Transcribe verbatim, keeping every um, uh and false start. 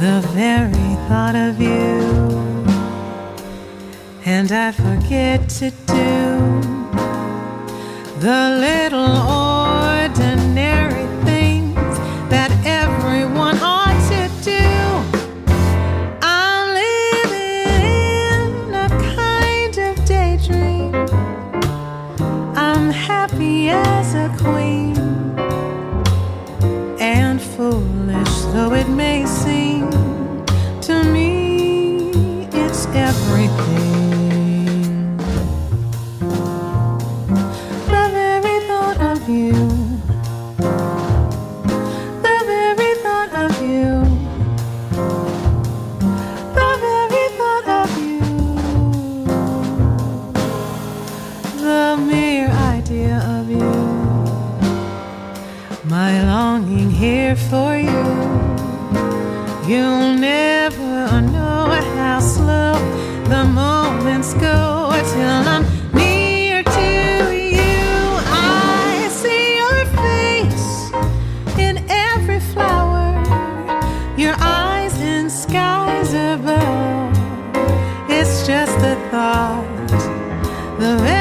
the very thought of you, and I forget to do the little ordinary things that everyone ought to do. I'm living in a kind of daydream. I'm happy as a queen, and foolish though it may seem, to me it's everything. The very thought of you, the very thought of you, the very thought of you, the mere idea of you, my longing here for you. You'll never know how slow the moments go till I'm near to you. I see your face in every flower, your eyes in skies above. It's just the thought, the